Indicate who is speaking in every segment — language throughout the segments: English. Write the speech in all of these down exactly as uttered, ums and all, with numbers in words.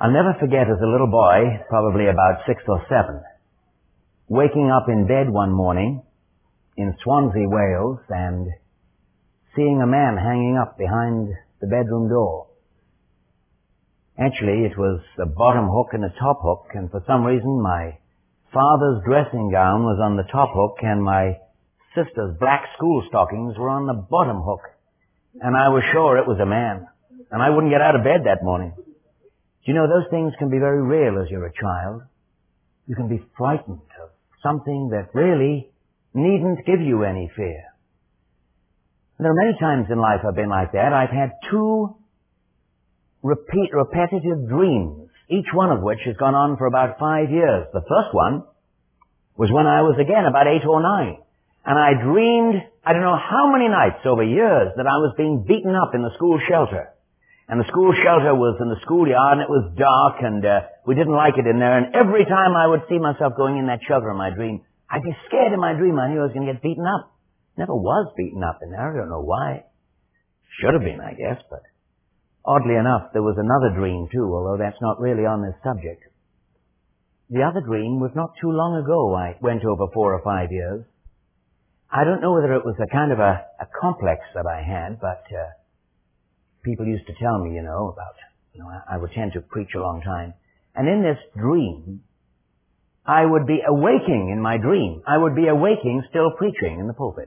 Speaker 1: I'll never forget as a little boy, probably about six or seven, waking up in bed one morning in Swansea, Wales, and seeing a man hanging up behind the bedroom door. Actually, it was a bottom hook and a top hook, and for some reason my father's dressing gown was on the top hook and my sister's black school stockings were on the bottom hook. And I was sure it was a man. And I wouldn't get out of bed that morning. You know, those things can be very real as you're a child. You can be frightened of something that really needn't give you any fear. And there are many times in life I've been like that. I've had two repeat, repetitive dreams, each one of which has gone on for about five years. The first one was when I was again about eight or nine. And I dreamed, I don't know how many nights over years, that I was being beaten up in the school shelter. And the school shelter was in the schoolyard, and it was dark, and uh, we didn't like it in there. And every time I would see myself going in that shelter in my dream, I'd be scared in my dream. I knew I was going to get beaten up. Never was beaten up in there. I don't know why. Should have been, I guess, but oddly enough, there was another dream too, although that's not really on this subject. The other dream was not too long ago. I went over four or five years. I don't know whether it was a kind of a, a complex that I had, but uh, people used to tell me, you know, about, you know, I, I would tend to preach a long time. And in this dream, I would be awaking in my dream. I would be awaking still preaching in the pulpit.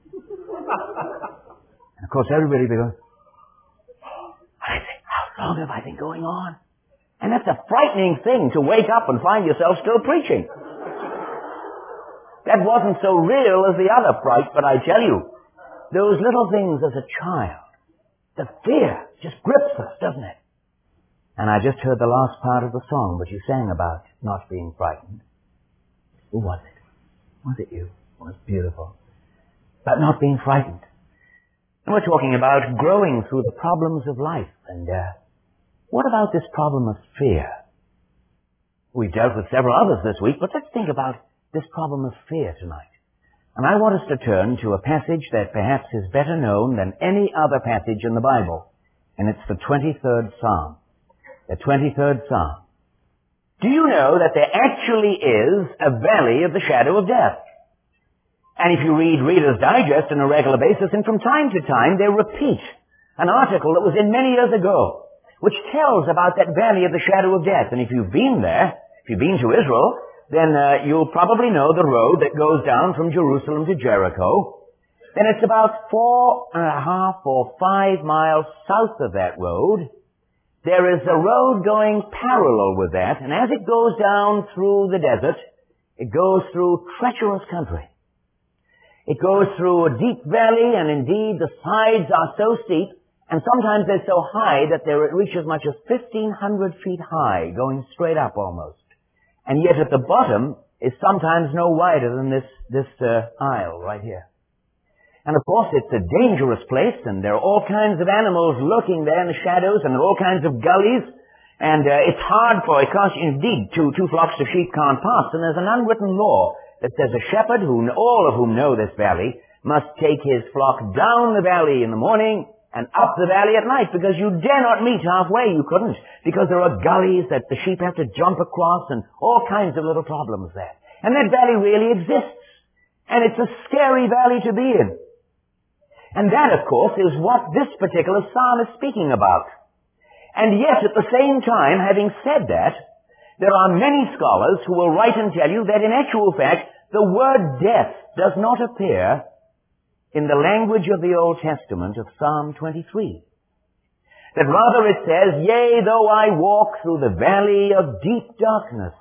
Speaker 1: And of course everybody would be going, I think, how long have I been going on? And that's a frightening thing to wake up and find yourself still preaching. That wasn't so real as the other fright, but I tell you, those little things as a child, the fear just grips us, doesn't it? And I just heard the last part of the song, but you sang about not being frightened. Who was it? Was it you? It was beautiful. But not being frightened. And we're talking about growing through the problems of life. And uh, what about this problem of fear? We've dealt with several others this week, but let's think about this problem of fear tonight. And I want us to turn to a passage that perhaps is better known than any other passage in the Bible. And it's the twenty-third Psalm. The twenty-third Psalm. Do you know that there actually is a valley of the shadow of death? And if you read Reader's Digest on a regular basis, and from time to time they repeat an article that was in many years ago, which tells about that valley of the shadow of death. And if you've been there, if you've been to Israel, then uh, you'll probably know the road that goes down from Jerusalem to Jericho. Then it's about four and a half or five miles south of that road. There is a road going parallel with that, and as it goes down through the desert, it goes through treacherous country. It goes through a deep valley, and indeed the sides are so steep, and sometimes they're so high that they reach as much as fifteen hundred feet high, going straight up almost. And yet at the bottom is sometimes no wider than this, this uh, aisle right here. And of course it's a dangerous place, and there are all kinds of animals lurking there in the shadows, and there are all kinds of gullies, and uh, it's hard for, because indeed two, two flocks of sheep can't pass, and there's an unwritten law that says a shepherd, who all of whom know this valley, must take his flock down the valley in the morning and up the valley at night, because you dare not meet halfway. You couldn't, because there are gullies that the sheep have to jump across and all kinds of little problems there. And that valley really exists. And it's a scary valley to be in. And that, of course, is what this particular psalm is speaking about. And yet, at the same time, having said that, there are many scholars who will write and tell you that in actual fact, the word death does not appear in the language of the Old Testament of Psalm twenty-three. That rather it says, yea, though I walk through the valley of deep darkness,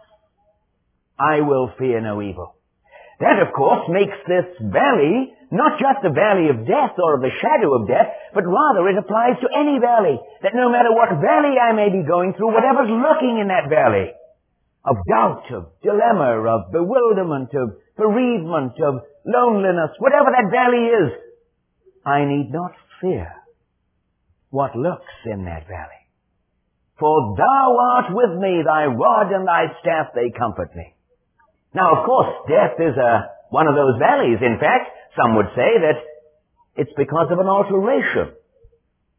Speaker 1: I will fear no evil. That, of course, makes this valley not just a valley of death or of the shadow of death, but rather it applies to any valley. That no matter what valley I may be going through, whatever's lurking in that valley, of doubt, of dilemma, of bewilderment, of bereavement, of loneliness, whatever that valley is, I need not fear what lurks in that valley. For thou art with me, thy rod and thy staff, they comfort me. Now, of course, death is a, one of those valleys. In fact, some would say that it's because of an alteration.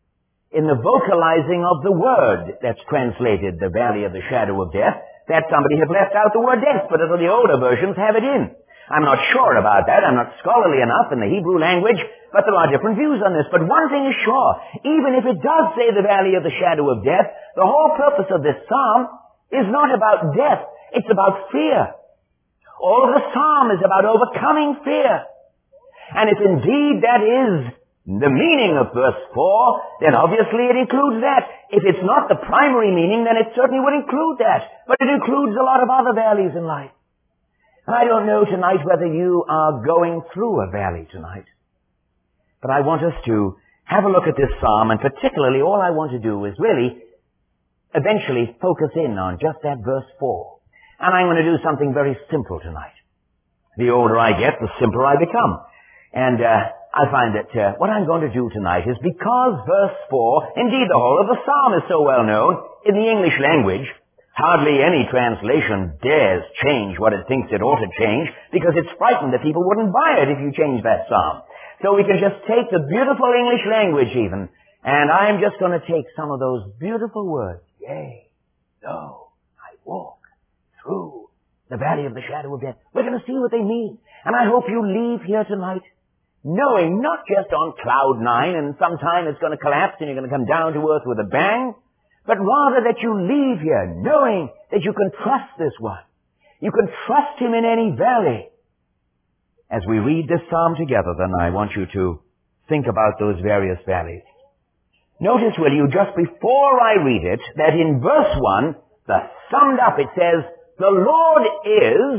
Speaker 1: in the vocalizing of the word that's translated the valley of the shadow of death, that somebody has left out the word death, but the older versions have it in. I'm not sure about that. I'm not scholarly enough in the Hebrew language, but there are different views on this. But one thing is sure, even if it does say the valley of the shadow of death, the whole purpose of this psalm is not about death. It's about fear. All of the psalm is about overcoming fear. And if indeed that is the meaning of verse four, then obviously it includes that. If it's not the primary meaning, then it certainly would include that. But it includes a lot of other valleys in life. I don't know tonight whether you are going through a valley tonight. But I want us to have a look at this psalm, and particularly all I want to do is really eventually focus in on just that verse four. And I'm going to do something very simple tonight. The older I get, the simpler I become. And uh, I find that uh, what I'm going to do tonight is because verse four, indeed the whole of the psalm is so well known in the English language, hardly any translation dares change what it thinks it ought to change because it's frightened that people wouldn't buy it if you change that psalm. So we can just take the beautiful English language even, and I'm just going to take some of those beautiful words. Yea, though I walk through the valley of the shadow of death. We're going to see what they mean. And I hope you leave here tonight knowing not just on cloud nine and sometime it's going to collapse and you're going to come down to earth with a bang, but rather that you leave here knowing that you can trust this one. You can trust him in any valley. As we read this psalm together, then I want you to think about those various valleys. Notice, will you, just before I read it, that in verse one, the summed up, it says, the Lord is,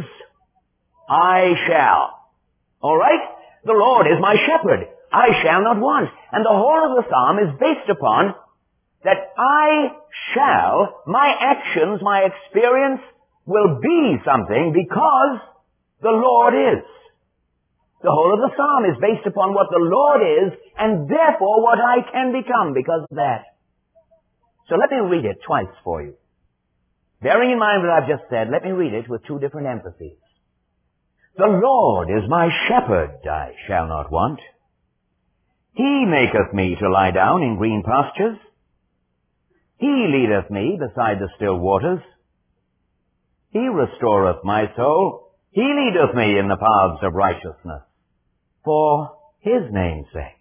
Speaker 1: I shall. All right? The Lord is my shepherd. I shall not want. And the whole of the psalm is based upon that I shall, my actions, my experience will be something because the Lord is. The whole of the psalm is based upon what the Lord is and therefore what I can become because of that. So let me read it twice for you. Bearing in mind what I've just said, let me read it with two different emphases. The Lord is my shepherd, I shall not want. He maketh me to lie down in green pastures. He leadeth me beside the still waters. He restoreth my soul. He leadeth me in the paths of righteousness for his name's sake.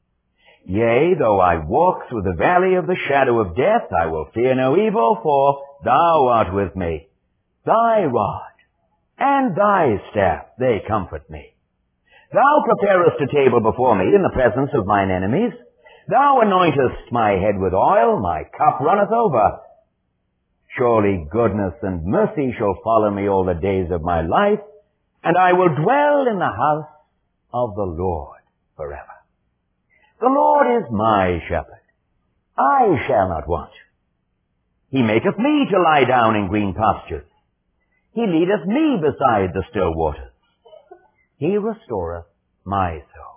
Speaker 1: Yea, though I walk through the valley of the shadow of death, I will fear no evil, for thou art with me. Thy rod and thy staff, they comfort me. Thou preparest a table before me in the presence of mine enemies. Thou anointest my head with oil, my cup runneth over. Surely goodness and mercy shall follow me all the days of my life, and I will dwell in the house of the Lord forever. The Lord is my shepherd. I shall not want. He maketh me to lie down in green pastures. He leadeth me beside the still waters. He restoreth my soul.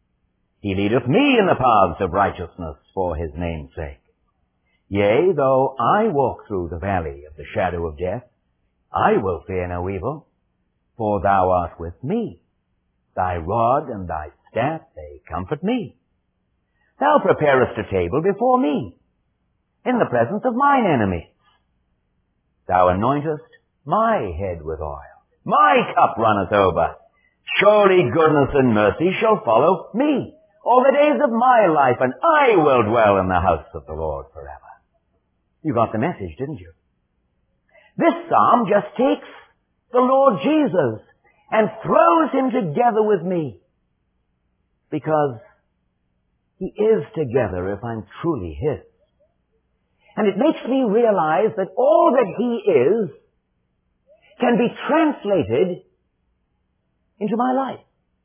Speaker 1: He leadeth me in the paths of righteousness for his name's sake. Yea, though I walk through the valley of the shadow of death, I will fear no evil, for thou art with me. Thy rod and thy staff, they comfort me. Thou preparest a table before me in the presence of mine enemies. Thou anointest my head with oil. My cup runneth over. Surely goodness and mercy shall follow me all the days of my life, and I will dwell in the house of the Lord forever. You got the message, didn't you? This psalm just takes the Lord Jesus and throws him together with me, because he is together if I'm truly his. And it makes me realize that all that he is can be translated into my life.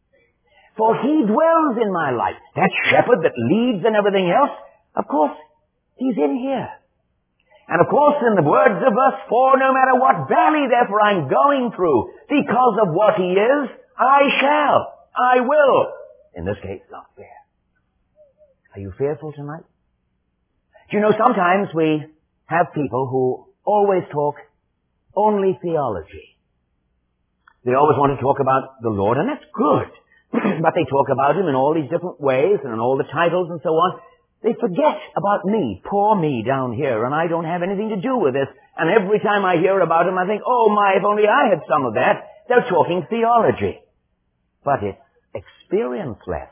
Speaker 1: For he dwells in my life. That shepherd that leads and everything else, of course, he's in here. And of course, in the words of verse four, no matter what valley therefore I'm going through, because of what he is, I shall, I will, in this case, not fear. Are you fearful tonight? Do you know, sometimes we have people who always talk only theology. They always want to talk about the Lord, and that's good. But they talk about him in all these different ways and in all the titles and so on. They forget about me, poor me down here, and I don't have anything to do with this. And every time I hear about them, I think, oh my, if only I had some of that. They're talking theology. But it's experience-less.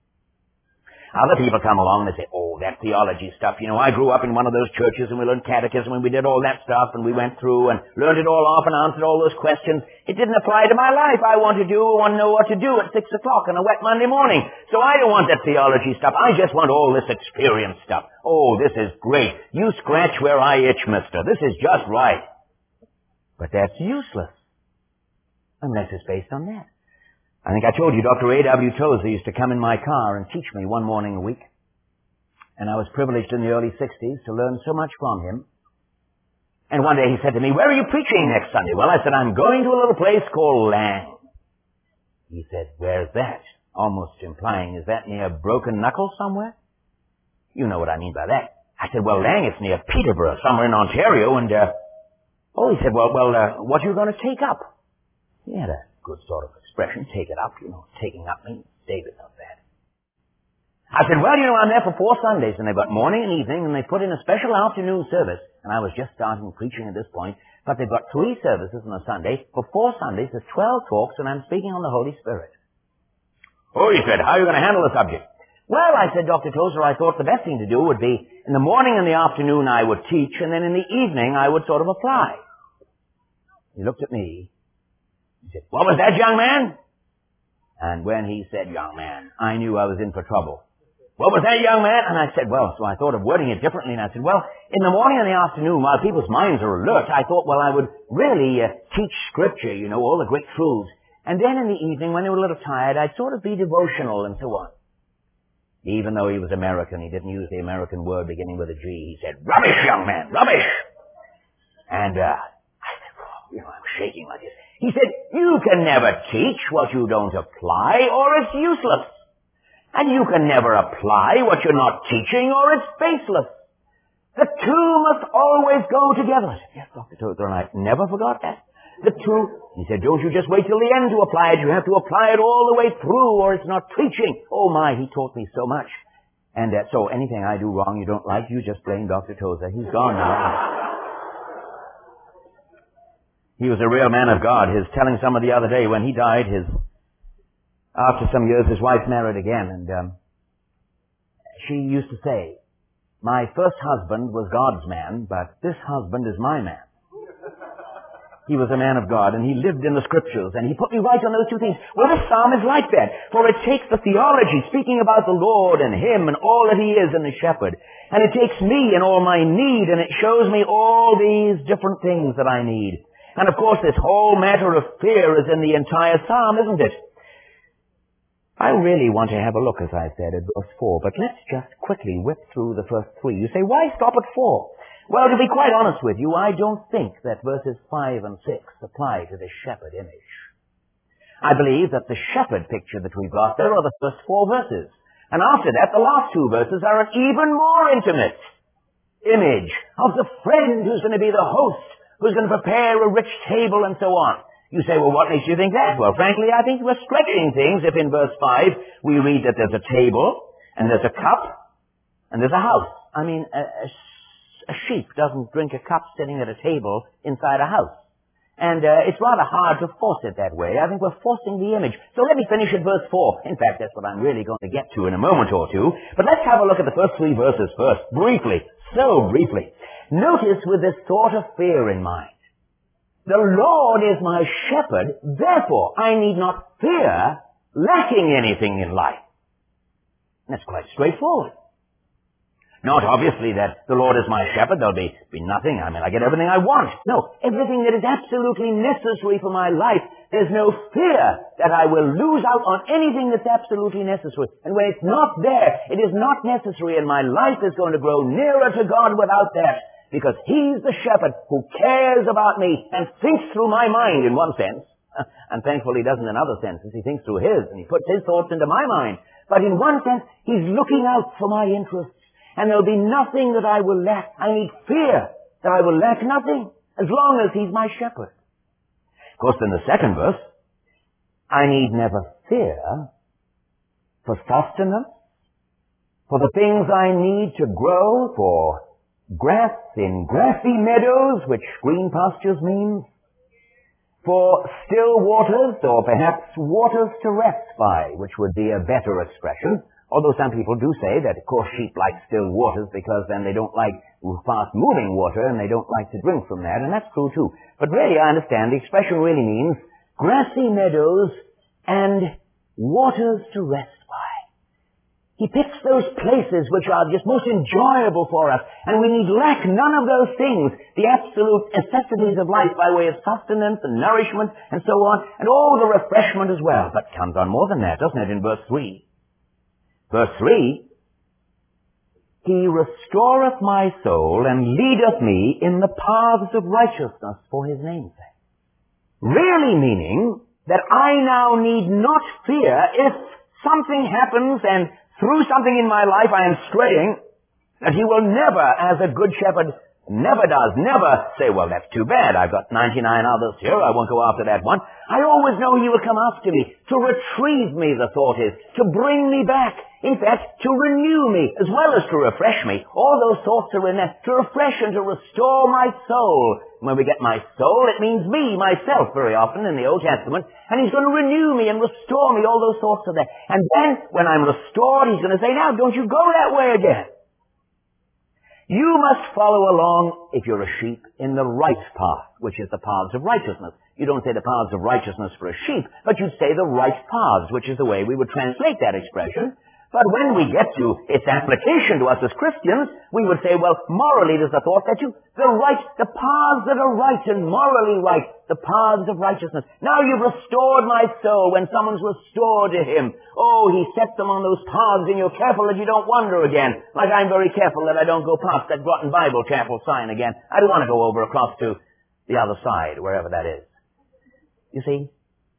Speaker 1: Other people come along and they say, oh, that theology stuff. You know, I grew up in one of those churches and we learned catechism and we did all that stuff and we went through and learned it all off and answered all those questions. It didn't apply to my life. I want to do, I want to know what to do at six o'clock on a wet Monday morning. So I don't want that theology stuff. I just want all this experience stuff. Oh, this is great. You scratch where I itch, mister. This is just right. But that's useless. Unless it's based on that. I think I told you Doctor A W Tozer used to come in my car and teach me one morning a week. And I was privileged in the early sixties to learn so much from him. And one day he said to me, where are you preaching next Sunday? Well, I said, I'm going to a little place called Lang. He said, where's that? Almost implying, is that near Broken Knuckle somewhere? You know what I mean by that. I said, well, Lang, it's near Peterborough, somewhere in Ontario. And, uh, oh, he said, well, well, uh, what are you going to take up? He had a good sort of expression, take it up, you know, taking up means David not bad. I said, well, you know, I'm there for four Sundays, and they've got morning and evening, and they put in a special afternoon service, and I was just starting preaching at this point, but they've got three services on a Sunday. For four Sundays, there's twelve talks, and I'm speaking on the Holy Spirit. Oh, he said, how are you going to handle the subject? Well, I said, Doctor Tozer, I thought the best thing to do would be, in the morning and the afternoon I would teach, and then in the evening I would sort of apply. He looked at me. He said, what was that, young man? And when he said, young man, I knew I was in for trouble. What was that, young man? And I said, well, so I thought of wording it differently. And I said, well, in the morning and the afternoon, while people's minds are alert, I thought, well, I would really uh, teach Scripture, you know, all the great truths. And then in the evening, when they were a little tired, I'd sort of be devotional and so on. Even though he was American, he didn't use the American word beginning with a G. He said, rubbish, young man, rubbish. And uh, I said, oh, you know, I'm shaking like this. He said, you can never teach what you don't apply, or it's useless. And you can never apply what you're not teaching, or it's baseless. The two must always go together. I said, yes, Doctor Tozer, and I never forgot that. The two, he said, don't you just wait till the end to apply it. You have to apply it all the way through, or it's not preaching. Oh my, he taught me so much. And uh, so anything I do wrong you don't like, you just blame Doctor Tozer. He's gone now. He was a real man of God. His telling someone the other day when he died, his after some years, his wife married again, and um, she used to say, my first husband was God's man, but this husband is my man. He was a man of God, and he lived in the Scriptures, and he put me right on those two things. Well, this psalm is like that, for it takes the theology, speaking about the Lord and Him and all that He is in the shepherd, and it takes me and all my need, and it shows me all these different things that I need. And of course, this whole matter of fear is in the entire psalm, isn't it? I really want to have a look, as I said, at verse four, but let's just quickly whip through the first three. You say, why stop at four? Well, to be quite honest with you, I don't think that verses five and six apply to the shepherd image. I believe that the shepherd picture that we've got there are the first four verses. And after that, the last two verses are an even more intimate image of the friend who's going to be the host, who's going to prepare a rich table and so on. You say, well, what makes you think that? Well, frankly, I think we're stretching things if in verse five we read that there's a table, and there's a cup, and there's a house. I mean, a, a, a sheep doesn't drink a cup sitting at a table inside a house. And uh, it's rather hard to force it that way. I think we're forcing the image. So let me finish at verse four. In fact, that's what I'm really going to get to in a moment or two. But let's have a look at the first three verses first, briefly, so briefly. Notice with this thought of fear in mind. The Lord is my shepherd, therefore I need not fear lacking anything in life. That's quite straightforward. Not obviously that the Lord is my shepherd, there'll be, be nothing, I mean, I get everything I want. No, everything that is absolutely necessary for my life, there's no fear that I will lose out on anything that's absolutely necessary. And when it's not there, it is not necessary, and my life is going to grow nearer to God without that. Because He's the shepherd who cares about me and thinks through my mind in one sense. And thankfully He doesn't in other senses. He thinks through His and He puts His thoughts into my mind. But in one sense, He's looking out for my interests. And there'll be nothing that I will lack. I need fear that I will lack nothing as long as He's my shepherd. Of course, in the second verse, I need never fear for sustenance for the things I need to grow, for grass in grassy meadows, which green pastures means, for still waters, or perhaps waters to rest by, which would be a better expression. Although some people do say that, of course, sheep like still waters because then they don't like fast-moving water and they don't like to drink from that, and that's true too. But really, I understand, the expression really means grassy meadows and waters to rest by. He picks those places which are just most enjoyable for us, and we need lack none of those things, the absolute necessities of life by way of sustenance and nourishment and so on, and all the refreshment as well. But it comes on more than that, doesn't it, in verse three? Verse three, He restoreth my soul and leadeth me in the paths of righteousness for His name's sake. Really meaning that I now need not fear if something happens and through something in my life I am straying, that He will never, as a good shepherd, never does, never say, well, that's too bad. I've got ninety-nine others here. I won't go after that one. I always know He will come after me, to retrieve me, the thought is, to bring me back. In fact, to renew me, as well as to refresh me. All those thoughts are in there, to refresh and to restore my soul. When we get my soul, it means me, myself, very often in the Old Testament. And He's going to renew me and restore me. All those thoughts are there. And then, when I'm restored, He's going to say, now, don't you go that way again. You must follow along, if you're a sheep, in the right path, which is the paths of righteousness. You don't say the paths of righteousness for a sheep, but you'd say the right paths, which is the way we would translate that expression. But when we get to its application to us as Christians, we would say, well, morally there's the thought that you, the right, the paths that are right and morally right, the paths of righteousness. Now you've restored my soul. When someone's restored to Him, oh, He sets them on those paths and you're careful that you don't wander again. Like I'm very careful that I don't go past that Groton Bible Chapel sign again. I don't want to go over across to the other side, wherever that is. You see?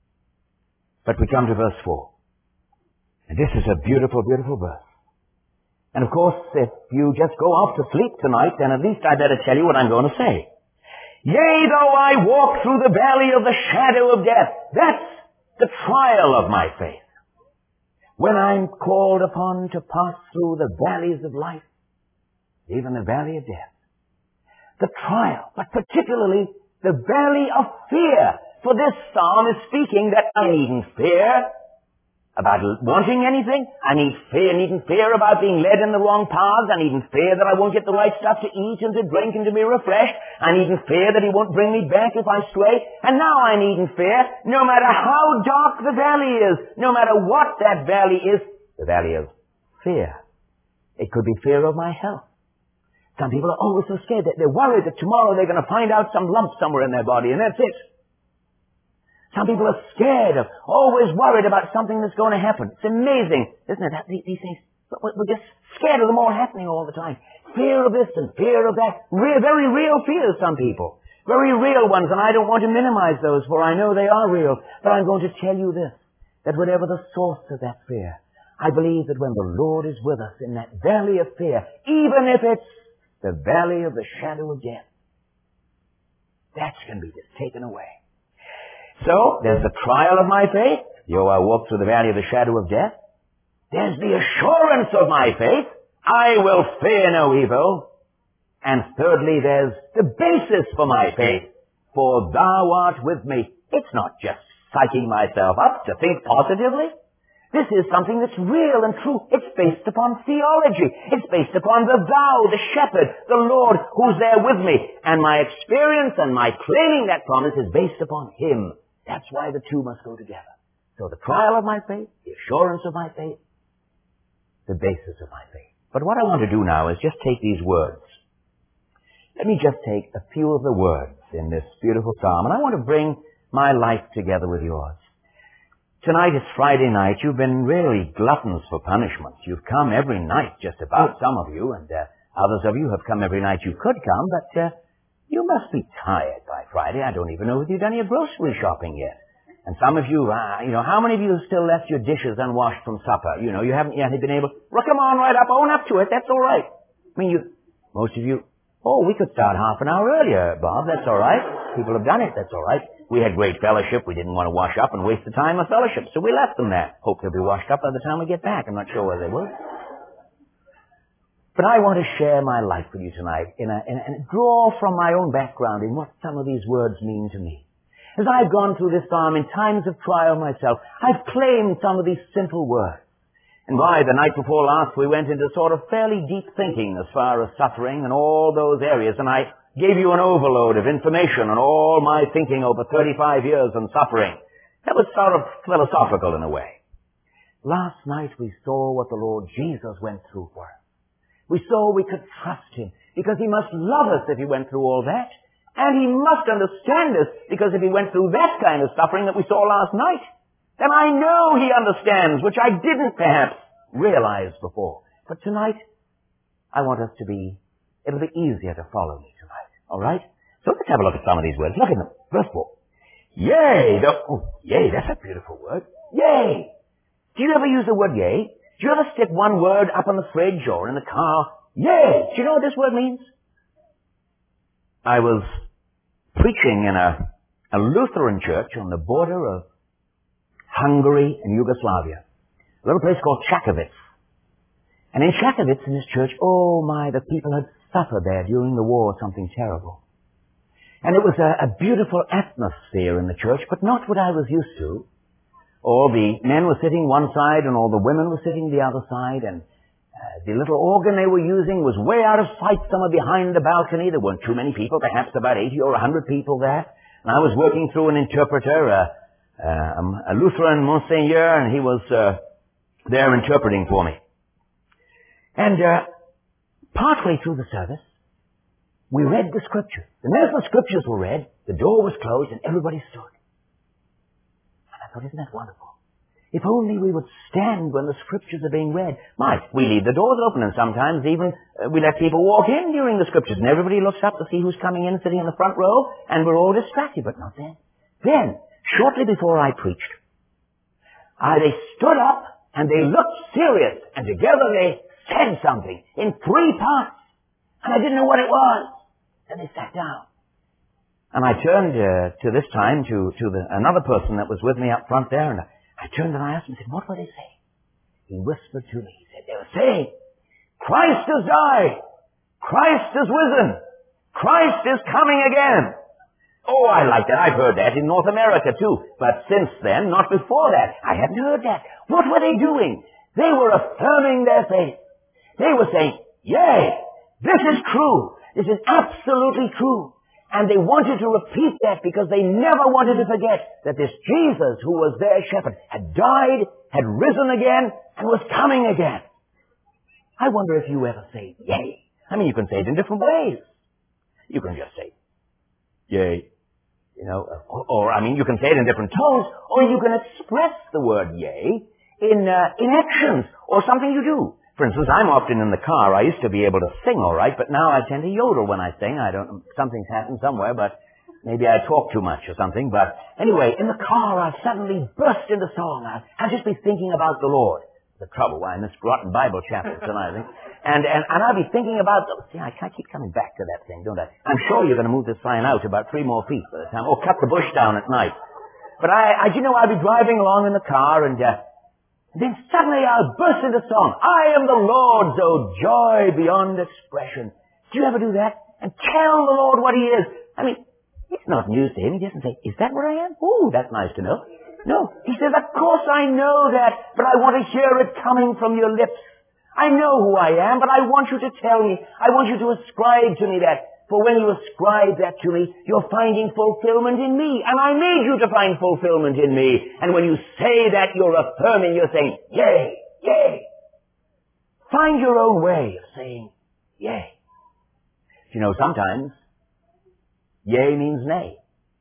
Speaker 1: But we come to verse four. And this is a beautiful, beautiful verse. And of course, if you just go off to sleep tonight, then at least I better tell you what I'm going to say. Yea, though I walk through the valley of the shadow of death. That's the trial of my faith. When I'm called upon to pass through the valleys of life, even the valley of death. The trial, but particularly the valley of fear. For this psalm is speaking that I needn't fear about wanting anything. I need fear, needn't fear about being led in the wrong paths. I needn't fear that I won't get the right stuff to eat and to drink and to be refreshed. I needn't fear that He won't bring me back if I stray. And now I needn't fear, no matter how dark the valley is, no matter what that valley is, the valley of fear. It could be fear of my health. Some people are always so scared that they're worried that tomorrow they're going to find out some lump somewhere in their body, and that's it. Some people are scared of, always worried about something that's going to happen. It's amazing, isn't it? That, these things, we're just scared of them all happening all the time. Fear of this and fear of that. Real, very real fears, some people. Very real ones, and I don't want to minimize those, for I know they are real. But I'm going to tell you this, that whatever the source of that fear, I believe that when the Lord is with us in that valley of fear, even if it's the valley of the shadow of death, that's going to be just taken away. So, there's the trial of my faith. Though I walk through the valley of the shadow of death. There's the assurance of my faith. I will fear no evil. And thirdly, there's the basis for my faith. For thou art with me. It's not just psyching myself up to think positively. This is something that's real and true. It's based upon theology. It's based upon the thou, the shepherd, the Lord who's there with me. And my experience and my claiming that promise is based upon Him. That's why the two must go together. So the trial of my faith, the assurance of my faith, the basis of my faith. But what I want to do now is just take these words. Let me just take a few of the words in this beautiful psalm, and I want to bring my life together with yours. Tonight is Friday night. You've been really gluttons for punishment. You've come every night, just about, some of you, and uh, others of you have come every night you could come, but uh, you must be tired by Friday. I don't even know if you've done your grocery shopping yet. And some of you, uh, you know, how many of you have still left your dishes unwashed from supper? You know, you haven't yet been able, well, come on right up, own up to it, that's all right. I mean, you, most of you, oh, we could start half an hour earlier, Bob, that's all right. People have done it, that's all right. We had great fellowship. We didn't want to wash up and waste the time of fellowship, so we left them there. Hope they'll be washed up by the time we get back. I'm not sure where they will. But I want to share my life with you tonight in a, in a, and draw from my own background in what some of these words mean to me. As I've gone through this psalm in times of trial myself, I've claimed some of these simple words. And why, the night before last we went into sort of fairly deep thinking as far as suffering and all those areas, and I gave you an overload of information on all my thinking over thirty-five years on suffering. That was sort of philosophical in a way. Last night we saw what the Lord Jesus went through for us. We saw we could trust Him because He must love us if He went through all that. And He must understand us because if He went through that kind of suffering that we saw last night, then I know He understands, which I didn't perhaps realize before. But tonight, I want us to be, it'll be easier to follow me tonight. All right? So let's have a look at some of these words. Look at them. Verse four. Yea. The, oh, yea, that's a beautiful word. Yea. Do you ever use the word yea? Do you ever stick one word up on the fridge or in the car? Yea. Do you know what this word means? I was preaching in a, a Lutheran church on the border of Hungary and Yugoslavia. A little place called Čakovice. And in Čakovice, in this church, oh my, the people had suffered there during the war something terrible. And it was a, a beautiful atmosphere in the church, but not what I was used to. All the men were sitting one side and all the women were sitting the other side, and uh, the little organ they were using was way out of sight somewhere behind the balcony. There weren't too many people, perhaps about eighty or one hundred people there. And I was working through an interpreter, uh, uh, a Lutheran Monsignor, and he was uh, there interpreting for me. And uh, partway through the service, we read the scriptures. And as the scriptures were read, the door was closed and everybody stood. And I thought, isn't that wonderful? If only we would stand when the scriptures are being read. My, we leave the doors open and sometimes even uh, we let people walk in during the scriptures and everybody looks up to see who's coming in sitting in the front row and we're all distracted, but not then. Then, shortly before I preached, uh, they stood up and they looked serious and together they said something in three parts. And I didn't know what it was. And they sat down. And I turned uh, to this time to, to the, another person that was with me up front there, and I, I turned and I asked him, I said, what were they saying? He whispered to me, he said, they were saying, Christ has died. Christ has risen. Christ is coming again. Oh, I like that. I've heard that in North America too. But since then, not before that, I hadn't heard that. What were they doing? They were affirming their faith. They were saying, yea, this is true. This is absolutely true. And they wanted to repeat that because they never wanted to forget that this Jesus who was their shepherd had died, had risen again, and was coming again. I wonder if you ever say, yea. I mean, you can say it in different ways. You can just say, yea. You know, or, or I mean, you can say it in different tones, or you can express the word yea in, uh, in actions, or something you do. For instance, I'm often in the car. I used to be able to sing all right, but now I tend to yodel when I sing. I don't, something's happened somewhere, but maybe I talk too much or something. But anyway, in the car, I suddenly burst into song. I, I'll just be thinking about the Lord. The trouble, why, in this rotten Bible chapter tonight, I think. And, and, and I'll be thinking about, see, I can't keep coming back to that thing, don't I? I'm sure you're going to move this sign out about three more feet by the time, or cut the bush down at night. But I, I you know, I'll be driving along in the car and, uh, then suddenly I'll burst into song. I am the Lord's, oh joy beyond expression. Do you ever do that? And tell the Lord what He is. I mean, it's not news to Him. He doesn't say, is that what I am? Ooh, that's nice to know. No. He says, of course I know that, but I want to hear it coming from your lips. I know who I am, but I want you to tell me. I want you to ascribe to me that. For when you ascribe that to me, you're finding fulfillment in me. And I made you to find fulfillment in me. And when you say that, you're affirming, you're saying, yea, yea. Find your own way of saying, yea. You know, sometimes, yea means nay.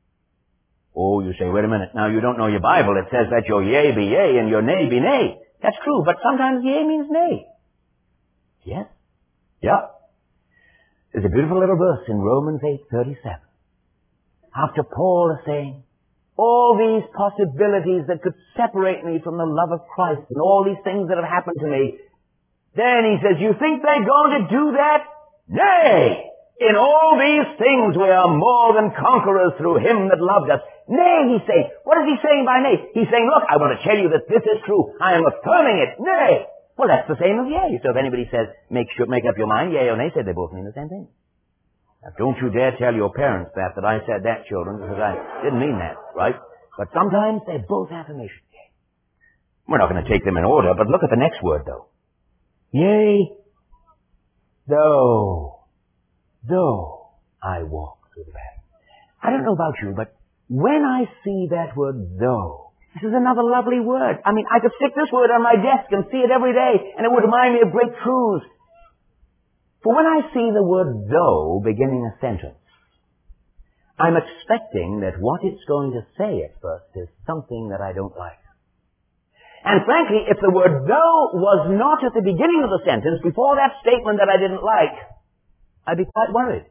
Speaker 1: Oh, you say, wait a minute, now you don't know your Bible. It says that your yea be yea and your nay be nay. That's true, but sometimes yea means nay. Yes? Yeah. There's a beautiful little verse in Romans eight thirty-seven. After Paul is saying, all these possibilities that could separate me from the love of Christ and all these things that have happened to me, then he says, you think they're going to do that? Nay! In all these things we are more than conquerors through Him that loved us. Nay, he's saying. What is he saying by nay? He's saying, look, I want to tell you that this is true. I am affirming it. Nay! Well, that's the same as yea. So if anybody says, make sure, make up your mind, yea or nay, say they both mean the same thing. Now, don't you dare tell your parents that, that I said that, children, because I didn't mean that, right? But sometimes they're both affirmations. We're not going to take them in order, but look at the next word, though. Yea, though, though I walk through the valley. I don't know about you, but when I see that word though, this is another lovely word. I mean, I could stick this word on my desk and see it every day, and it would remind me of great truths. For when I see the word though beginning a sentence, I'm expecting that what it's going to say at first is something that I don't like. And frankly, if the word though was not at the beginning of the sentence, before that statement that I didn't like, I'd be quite worried.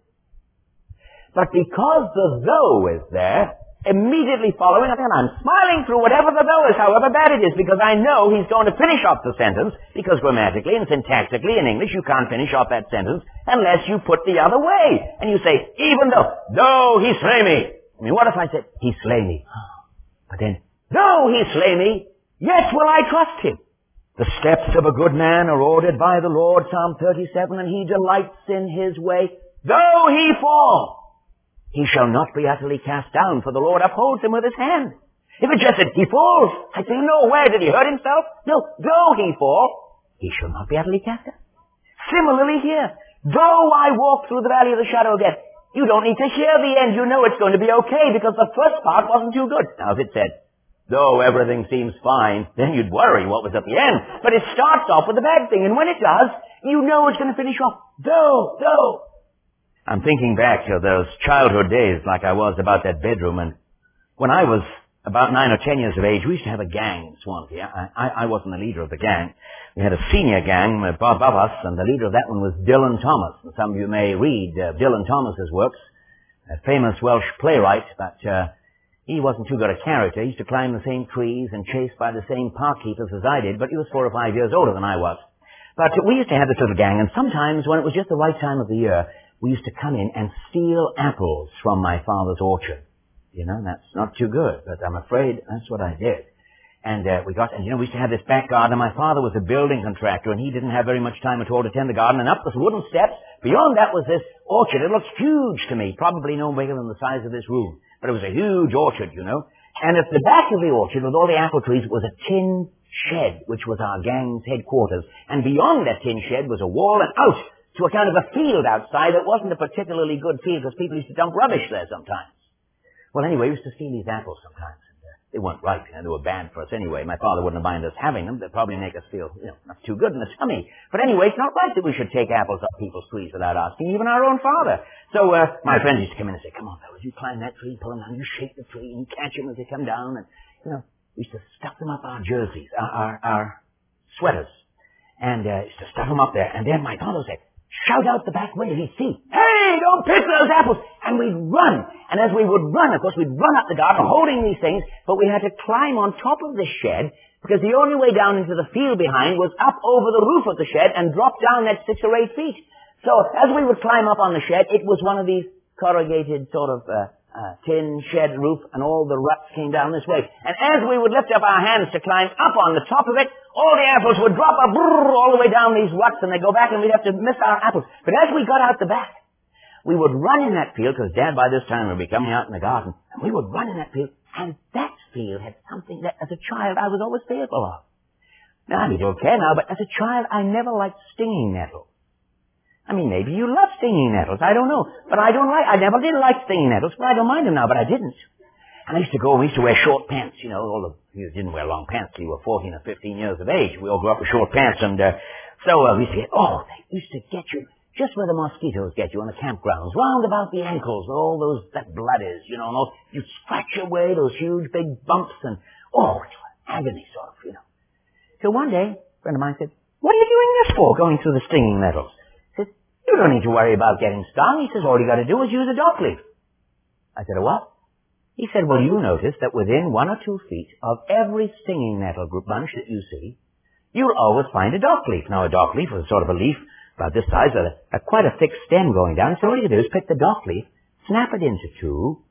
Speaker 1: But because the though is there, immediately following, and I'm smiling through whatever the though is, however bad it is, because I know he's going to finish off the sentence, because grammatically and syntactically in English you can't finish off that sentence unless you put the other way. And you say, even though, though he slay me. I mean, what if I said, he slay me? But then, though he slay me, yet will I trust him. The steps of a good man are ordered by the Lord, Psalm thirty-seven, and he delights in his way. Though he fall, he shall not be utterly cast down, for the Lord upholds him with his hand. If it just said, he falls, I'd say, no, where did he hurt himself? No, though he fall, he shall not be utterly cast down. Similarly here, though I walk through the valley of the shadow of death, you don't need to hear the end. You know it's going to be okay, because the first part wasn't too good. Now, if it said, though everything seems fine, then you'd worry what was at the end. But it starts off with a bad thing, and when it does, you know it's going to finish off. Though, though. I'm thinking back to those childhood days like I was about that bedroom, and when I was about nine or ten years of age, we used to have a gang in Swansea. I, I, I wasn't the leader of the gang. We had a senior gang above us, and the leader of that one was Dylan Thomas. And some of you may read uh, Dylan Thomas's works, a famous Welsh playwright, but uh, he wasn't too good a character. He used to climb the same trees and chased by the same park keepers as I did, but he was four or five years older than I was. But we used to have this little gang, and sometimes when it was just the right time of the year, we used to come in and steal apples from my father's orchard. You know, that's not too good, but I'm afraid that's what I did. And uh, we got, and you know, we used to have this back garden, and my father was a building contractor, and he didn't have very much time at all to tend the garden, and up the wooden steps, beyond that was this orchard. It looked huge to me, probably no bigger than the size of this room, but it was a huge orchard, you know. And at the back of the orchard, with all the apple trees, was a tin shed, which was our gang's headquarters. And beyond that tin shed was a wall, and out to a kind of a field outside that wasn't a particularly good field, because people used to dump rubbish there sometimes. Well, anyway, we used to steal these apples sometimes. And, uh, they weren't ripe, you know, they were bad for us anyway. My father wouldn't mind us having them. They'd probably make us feel, you know, not too good in the tummy. But anyway, it's not right that we should take apples off people's trees without asking, even our own father. So, uh, my friends used to come in and say, come on, fellas, you climb that tree, pull them down, you shake the tree, and you catch them as they come down. And, you know, we used to stuff them up our jerseys, our, our, our sweaters. And, uh, used to stuff them up there. And then my father said, shout out the back window, he'd see, hey, don't pick those apples. And we'd run. And as we would run, of course, we'd run up the garden holding these things, but we had to climb on top of the shed, because the only way down into the field behind was up over the roof of the shed and drop down that six or eight feet. So as we would climb up on the shed, it was one of these corrugated sort of uh, uh, tin shed roof, and all the ruts came down this way. And as we would lift up our hands to climb up on the top of it, all the apples would drop a brrr, all the way down these ruts, and they'd go back, and we'd have to miss our apples. But as we got out the back, we would run in that field, because Dad by this time would be coming out in the garden, and we would run in that field, and that field had something that, as a child, I was always fearful of. Now, I don't care now, but as a child, I never liked stinging nettles. I mean, maybe you love stinging nettles, I don't know, but I don't like, I never did like stinging nettles, but I don't mind them now, but I didn't. And I used to go, we used to wear short pants, you know, all the, you didn't wear long pants till you were fourteen or fifteen years of age. We all grew up with short pants, and, uh, so, uh, we used to get, oh, they used to get you just where the mosquitoes get you on the campgrounds, round about the ankles, all those, that blood is, you know, and all, you scratch away those huge big bumps, and, oh, it was agony sort of, you know. So one day, a friend of mine said, what are you doing this for, going through the stinging nettles? I said, you don't need to worry about getting stung. He says, all you got to do is use a dock leaf. I said, a what? He said, well, you notice that within one or two feet of every stinging nettle group bunch that you see, you'll always find a dock leaf. Now, a dock leaf is sort of a leaf about this size, with a, a quite a thick stem going down. So all you do is pick the dock leaf, snap it into two,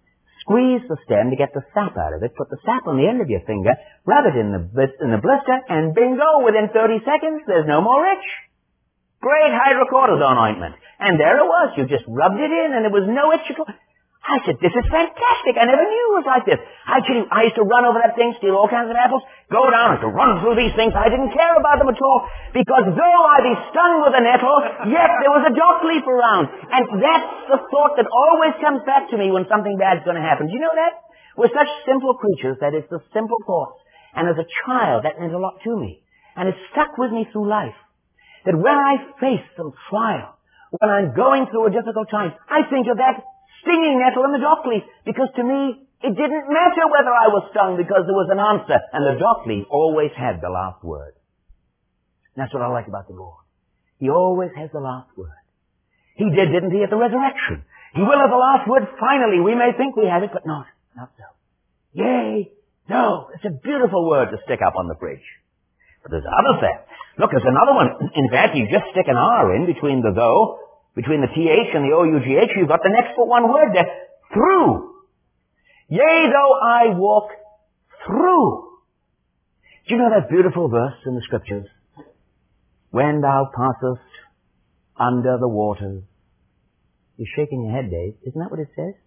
Speaker 1: squeeze the stem to get the sap out of it, put the sap on the end of your finger, rub it in the, in the blister, and bingo, within thirty seconds, there's no more itch. Great hydrocortisone ointment. And there it was. You just rubbed it in, and there was no itch at all. I said, this is fantastic. I never knew it was like this. I tell you, I used to run over that thing, steal all kinds of apples, go down and to run through these things. I didn't care about them at all, because though I be stung with a nettle, yet there was a dock leaf around. And that's the thought that always comes back to me when something bad's going to happen. Do you know that? We're such simple creatures that it's the simple thoughts. And as a child, that meant a lot to me. And it stuck with me through life. That when I face some trial, when I'm going through a difficult time, I think of that stinging nettle in the dock leaf, because to me, it didn't matter whether I was stung, because there was an answer, and the dock leaf always had the last word. And that's what I like about the Lord. He always has the last word. He did, didn't he, at the resurrection? He will have the last word finally. We may think we have it, but not, not so. Yea, no. It's a beautiful word to stick up on the fridge. But there's others there. Look, there's another one. In fact, you just stick an R in between the though, between the T H and the O U G H, you've got the next one word there. Through. Yea, though I walk through. Do you know that beautiful verse in the Scriptures? When thou passest under the waters. You're shaking your head, Dave. Isn't that what it says?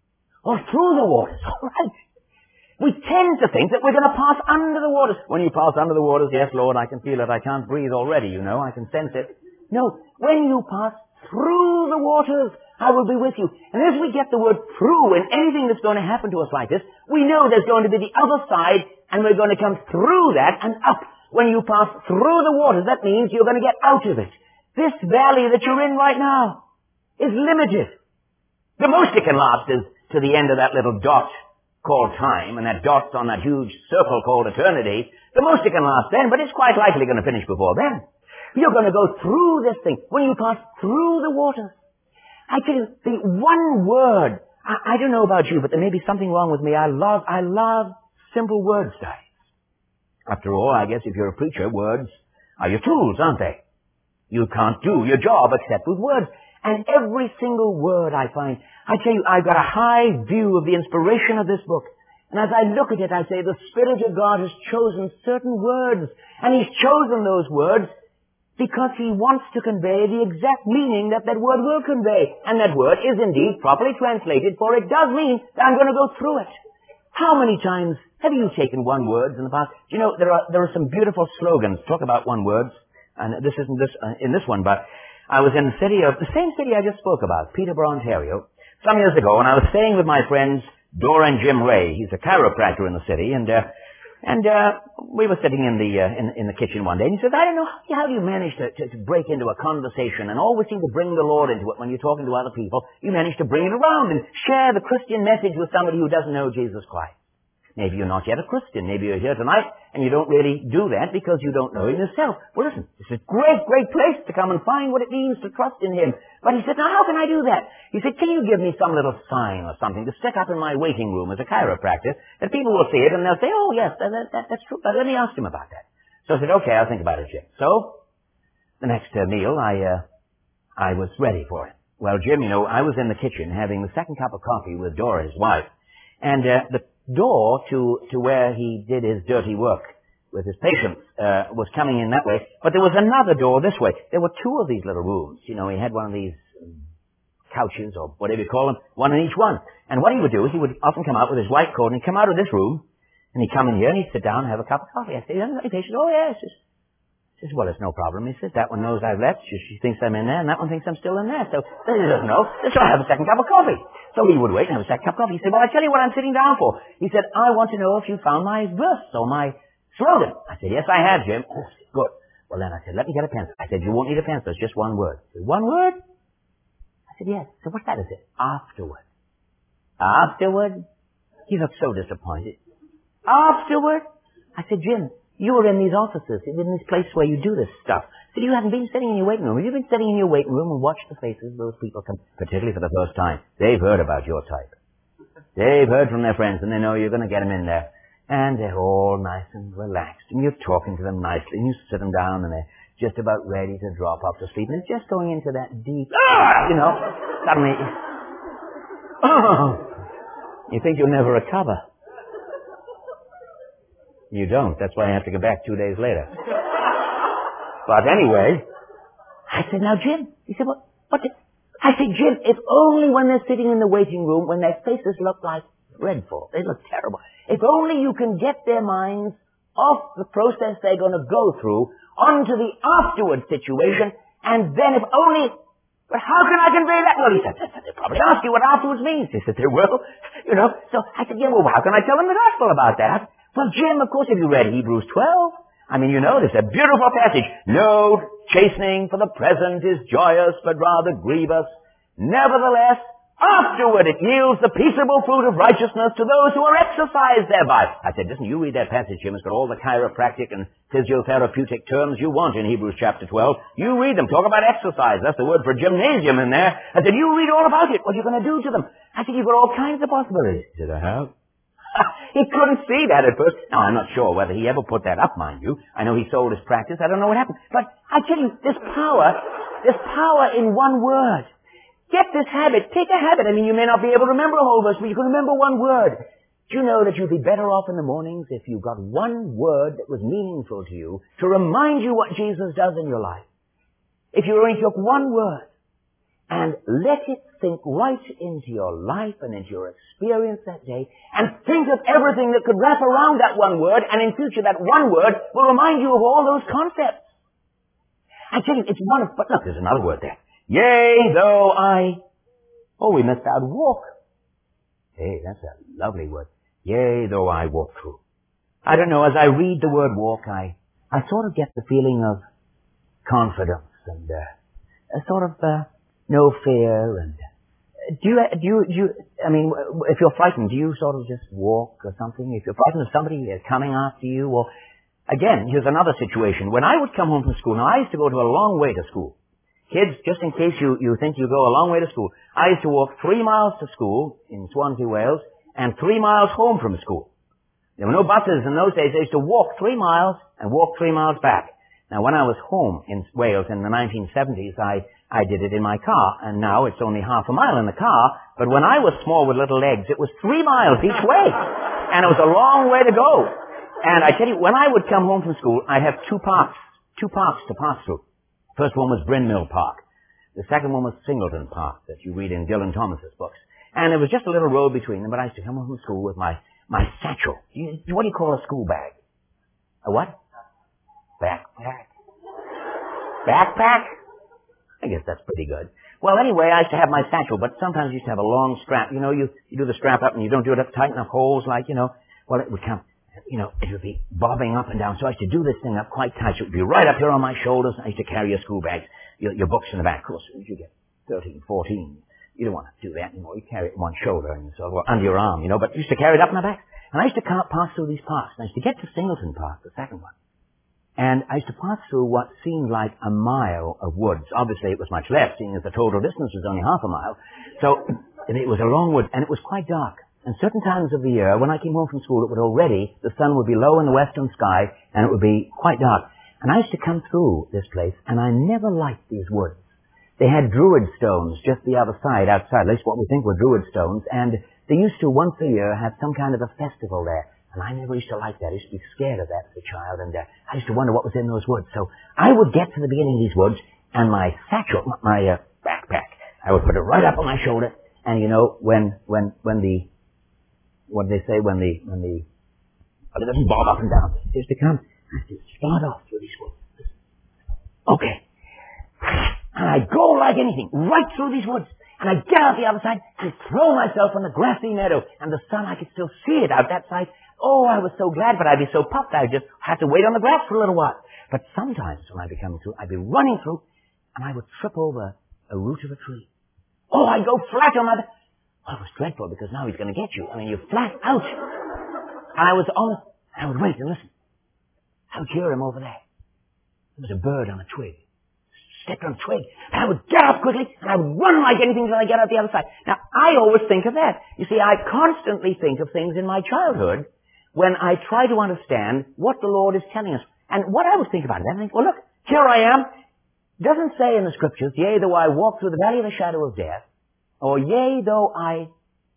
Speaker 1: Or through the waters. All right. We tend to think that we're going to pass under the waters. When you pass under the waters, yes, Lord, I can feel it. I can't breathe already, you know. I can sense it. No, when you pass through the waters, I will be with you. And as we get the word through in anything that's going to happen to us like this, we know there's going to be the other side, and we're going to come through that and up. When you pass through the waters, that means you're going to get out of it. This valley that you're in right now is limited. The most it can last is to the end of that little dot called time, and that dot's on that huge circle called eternity. The most it can last then, but it's quite likely going to finish before then. You're going to go through this thing when you pass through the waters. I tell you, the one word, I, I don't know about you, but there may be something wrong with me. I love, I love simple word studies. After all, I guess if you're a preacher, words are your tools, aren't they? You can't do your job except with words. And every single word I find, I tell you, I've got a high view of the inspiration of this book. And as I look at it, I say, the Spirit of God has chosen certain words. And He's chosen those words because He wants to convey the exact meaning that that word will convey. And that word is indeed properly translated, for it does mean that I'm going to go through it. How many times have you taken one word in the past? Do you know, there are, there are some beautiful slogans. Talk about one words. And this isn't this, uh, in this one, but I was in the city of, the same city I just spoke about, Peterborough, Ontario, some years ago, and I was staying with my friends Dora and Jim Ray. He's a chiropractor in the city, and, uh, and, uh, we were sitting in the, uh, in, in the kitchen one day, and he said, I don't know, how do you manage to, to, to break into a conversation and always seem to bring the Lord into it when you're talking to other people? You manage to bring it around and share the Christian message with somebody who doesn't know Jesus Christ. Maybe you're not yet a Christian. Maybe you're here tonight and you don't really do that because you don't know Him yourself. Well, listen, it's a great, great place to come and find what it means to trust in Him. But he said, now how can I do that? He said, can you give me some little sign or something to stick up in my waiting room as a chiropractor that people will see it and they'll say, oh, yes, that, that, that's true. But let me ask him about that. So I said, okay, I'll think about it, Jim. So the next uh, meal, I, uh, I was ready for it. Well, Jim, you know, I was in the kitchen having the second cup of coffee with Dora, his wife. And uh, the door to, to where he did his dirty work with his patients uh, was coming in that way. But there was another door this way. There were two of these little rooms. You know, he had one of these couches or whatever you call them, one in each one. And what he would do is he would often come out with his white coat and he'd come out of this room and he'd come in here and he'd sit down and have a cup of coffee. I said, you haven't got any patients? Oh, yes. He says, well, it's no problem. He says, that one knows I've left. She, she thinks I'm in there, and that one thinks I'm still in there. So he doesn't know. So I have a second cup of coffee. So he would wait and have a second cup of coffee. He said, well, I tell you what I'm sitting down for. He said, I want to know if you found my verse or my slogan. I said, yes, I have, Jim. Oh, good. Well, then I said, let me get a pencil. I said, you won't need a pencil. It's just one word. He said, one word? I said, yes. So what's that? Is it? Afterward. Afterward? He looked so disappointed. Afterward? I said, Jim, you were in these offices, in this place where you do this stuff. So you haven't been sitting in your waiting room. Have you been sitting in your waiting room and watched the faces of those people come, particularly for the first time? They've heard about your type. They've heard from their friends, and they know you're going to get them in there. And they're all nice and relaxed, and you're talking to them nicely, and you sit them down, and they're just about ready to drop off to sleep, and it's just going into that deep, ah, you know, suddenly, oh, You think you'll never recover. You don't. That's why I have to go back two days later. But anyway, I said, now, Jim. He said, what? what the? I said, Jim, if only when they're sitting in the waiting room, when their faces look like dreadful, they look terrible. If only you can get their minds off the process they're going to go through onto the afterward situation, and then if only... But how can I convey that? Well, he said, they'll probably ask you what afterwards means. He said, they will. You know, so I said, yeah, well, how can I tell them the gospel about that? Well, Jim, of course, have you read Hebrews twelve? I mean, you know, there's a beautiful passage. No chastening for the present is joyous, but rather grievous. Nevertheless, afterward it yields the peaceable fruit of righteousness to those who are exercised thereby. I said, listen, you read that passage, Jim. It's got all the chiropractic and physiotherapeutic terms you want in Hebrews chapter twelve. You read them. Talk about exercise. That's the word for gymnasium in there. I said, you read all about it. What are you going to do to them? I said, you've got all kinds of possibilities. He said, I have. He couldn't see that at first. Now, I'm not sure whether he ever put that up, mind you. I know he sold his practice. I don't know what happened. But I tell you, there's power, there's power in one word. Get this habit. Take a habit. I mean, you may not be able to remember a whole verse, but you can remember one word. Do you know that you'd be better off in the mornings if you got one word that was meaningful to you to remind you what Jesus does in your life? If you only took one word and let it sink right into your life and into your experience that day, and think of everything that could wrap around that one word, and in future that one word will remind you of all those concepts. I tell you, it's one of, but look, there's another word there. Yea, though I, oh, we missed out walk. Hey, that's a lovely word. Yea, though I walk through. I don't know, as I read the word walk, I, I sort of get the feeling of confidence and, uh, a sort of, uh, no fear and, uh, do you, do you, do you, I mean, if you're frightened, do you sort of just walk or something? If you're frightened of somebody coming after you, or, again, here's another situation. When I would come home from school, now I used to go to a long way to school. Kids, just in case you, you think you go a long way to school, I used to walk three miles to school in Swansea, Wales, and three miles home from school. There were no buses in those days. I used to walk three miles and walk three miles back. Now, when I was home in Wales in the nineteen seventies, I, I did it in my car, and now it's only half a mile in the car, but when I was small with little legs, it was three miles each way. And it was a long way to go. And I tell you, when I would come home from school, I'd have two parks, two parks to pass through. First one was Bryn Mill Park. The second one was Singleton Park that you read in Dylan Thomas's books. And there was just a little road between them, but I used to come home from school with my, my satchel. You, what do you call a school bag? A what? Backpack. Backpack? I guess that's pretty good. Well, anyway, I used to have my satchel, but sometimes I used to have a long strap. You know, you, you do the strap up and you don't do it up tight enough holes like, you know, well, it would come. You know, it would be bobbing up and down. So I used to do this thing up quite tight. So it would be right up here on my shoulders. I used to carry your school bags, your, your books in the back. Of course, as you get thirteen, fourteen, you don't want to do that anymore. You carry it on one shoulder and so, or under your arm, you know, but you used to carry it up in my back. And I used to pass through these parks. And I used to get to Singleton Park, the second one. And I used to pass through what seemed like a mile of woods. Obviously, it was much less, seeing as the total distance was only half a mile. So it was a long wood, and it was quite dark. And certain times of the year, when I came home from school, it would already, the sun would be low in the western sky, and it would be quite dark. And I used to come through this place, and I never liked these woods. They had druid stones just the other side, outside, at least what we think were druid stones, and they used to, once a year, have some kind of a festival there. And I never used to like that. I used to be scared of that as a child, and uh, I used to wonder what was in those woods. So I would get to the beginning of these woods, and my satchel, my uh, backpack, I would put it right up on my shoulder, and you know, when, when, when the, what do they say when the, when the, well, it doesn't bob up and down. It used to come, I used to start off through these woods. Okay. And I'd go like anything, right through these woods. And I'd get out the other side and throw myself on the grassy meadow. And the sun, I could still see it out that side. Oh, I was so glad, but I'd be so puffed I just had to wait on the grass for a little while. But sometimes when I'd be coming through, I'd be running through, and I would trip over a root of a tree. Oh, I'd go flat on my back. Oh, it was dreadful, because now he's going to get you. I mean, you're flat out. And I was almost, I would wait and listen. I would hear him over there. There was a bird on a twig. Stepped on a twig. And I would get up quickly, and I would run like anything until I get out the other side. Now, I always think of that. You see, I constantly think of things in my childhood when I try to understand what the Lord is telling us. And what I would think about it, I think, well, look, here I am. It doesn't say in the scriptures, yea, though I walk through the valley of the shadow of death, or yea, though I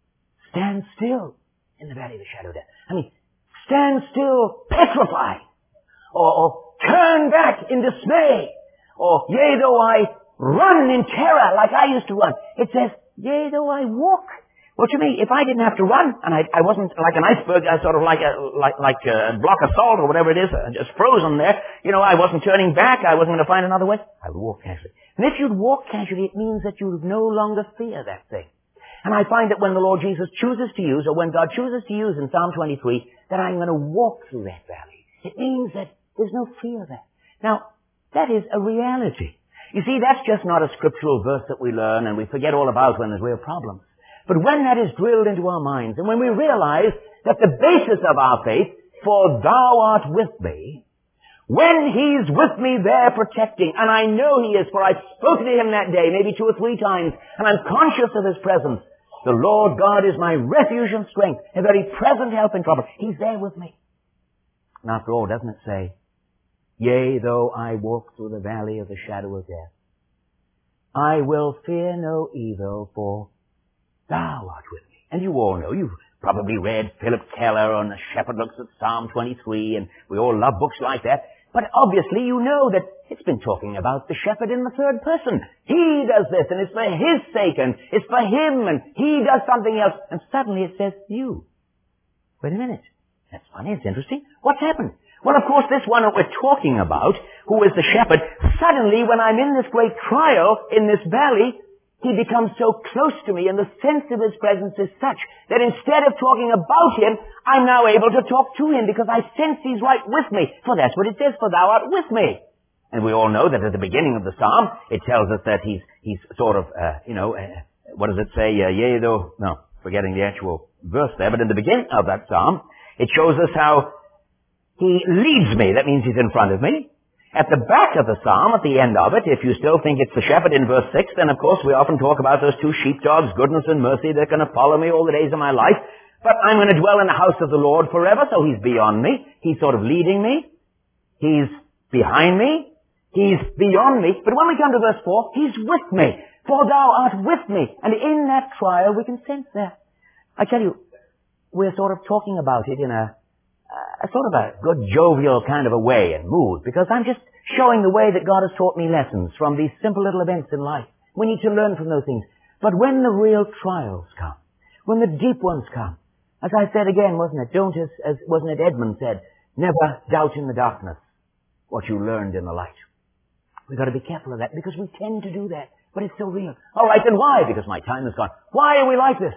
Speaker 1: stand still in the valley of the shadow of death. I mean, stand still petrified. Or, or turn back in dismay. Or, yea, though I run in terror like I used to run. It says, yea, though I walk. Well, to me, if I didn't have to run, and I, I wasn't like an iceberg, I sort of like a, like, like a block of salt or whatever it is, just frozen there, you know, I wasn't turning back, I wasn't going to find another way, I would walk casually. And if you'd walk casually, it means that you no longer fear that thing. And I find that when the Lord Jesus chooses to use, or when God chooses to use in Psalm twenty-three, that I'm going to walk through that valley. It means that there's no fear there. Now, that is a reality. You see, that's just not a scriptural verse that we learn and we forget all about when there's real problems. But when that is drilled into our minds, and when we realize that the basis of our faith, for thou art with me, when He's with me there protecting, and I know He is, for I've spoken to Him that day, maybe two or three times, and I'm conscious of His presence. The Lord God is my refuge and strength, a very present help in trouble. He's there with me. And after all, doesn't it say, yea, though I walk through the valley of the shadow of death, I will fear no evil, for thou art with me. And you all know, you've probably read Philip Keller on The Shepherd Looks at Psalm twenty-three, and we all love books like that. But obviously you know that it's been talking about the shepherd in the third person. He does this, and it's for His sake, and it's for Him, and He does something else. And suddenly it says, you. Wait a minute. That's funny, it's interesting. What's happened? Well, of course, this one that we're talking about, who is the shepherd, suddenly when I'm in this great trial, in this valley, He becomes so close to me, and the sense of His presence is such that instead of talking about Him, I'm now able to talk to Him because I sense He's right with me. For that's what it says, for thou art with me. And we all know that at the beginning of the psalm, it tells us that He's, he's sort of, uh, you know, uh, what does it say? Uh, yea, though, no, forgetting the actual verse there, but in the beginning of that psalm, it shows us how He leads me. That means He's in front of me. At the back of the psalm, at the end of it, if you still think it's the shepherd in verse six, then of course we often talk about those two sheepdogs, goodness and mercy, they're going to follow me all the days of my life. But I'm going to dwell in the house of the Lord forever, so He's beyond me. He's sort of leading me. He's behind me. He's beyond me. But when we come to verse four, He's with me. For thou art with me. And in that trial we can sense that. I tell you, we're sort of talking about it in a a sort of a good jovial kind of a way and mood, because I'm just showing the way that God has taught me lessons from these simple little events in life. We need to learn from those things. But when the real trials come, when the deep ones come, as I said again, wasn't it? Don't, as, as wasn't it Edmund said, never doubt in the darkness what you learned in the light. We've got to be careful of that, because we tend to do that. But it's so real. All right, then why? Because my time is gone. Why are we like this?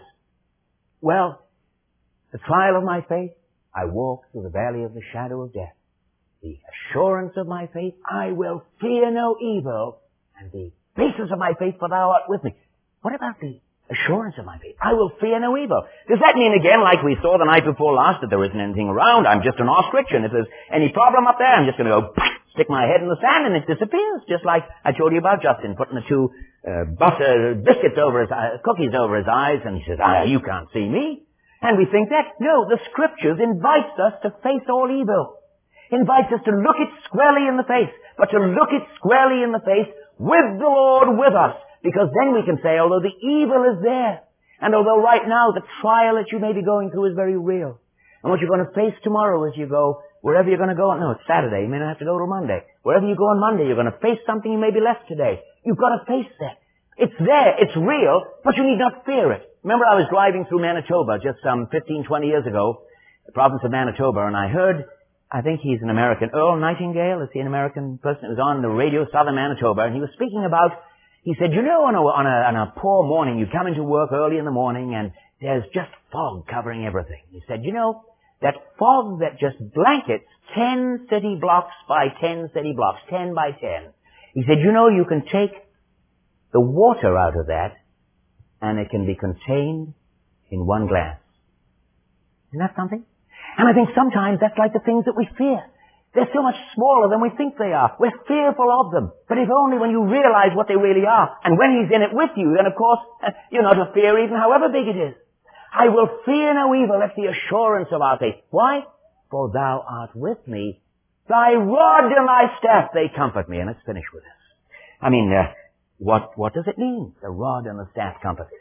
Speaker 1: Well, the trial of my faith, I walk through the valley of the shadow of death. The assurance of my faith, I will fear no evil. And the basis of my faith, for thou art with me. What about the assurance of my faith? I will fear no evil. Does that mean, again, like we saw the night before last, that there isn't anything around? I'm just an ostrich, and if there's any problem up there, I'm just going to go stick my head in the sand, and it disappears. Just like I told you about Justin, putting the two uh, butter biscuits over his uh, cookies over his eyes, and he says, ah, you can't see me. And we think that, no, the Scriptures invites us to face all evil. Invites us to look it squarely in the face, but to look it squarely in the face with the Lord with us. Because then we can say, although the evil is there, and although right now the trial that you may be going through is very real, and what you're going to face tomorrow as you go, wherever you're going to go, no, it's Saturday, you may not have to go till Monday. Wherever you go on Monday, you're going to face something you maybe left today. You've got to face that. It's there, it's real, but you need not fear it. Remember, I was driving through Manitoba just some fifteen, twenty years ago, the province of Manitoba, and I heard, I think he's an American, Earl Nightingale, is he an American person? It was on the radio, Southern Manitoba, and he was speaking about, he said, you know, on a, on a, on a poor morning, you come into work early in the morning, and there's just fog covering everything. He said, you know, that fog that just blankets ten city blocks by ten city blocks, ten by ten. He said, you know, you can take the water out of that, and it can be contained in one glass. Isn't that something? And I think sometimes that's like the things that we fear. They're so much smaller than we think they are. We're fearful of them. But if only when you realize what they really are, and when He's in it with you, then of course, you're not to fear even however big it is. I will fear no evil. That's the assurance of our faith. Why? For thou art with me. Thy rod and thy staff, they comfort me. And let's finish with this. I mean, uh, What, what does it mean? The rod and the staff comfort.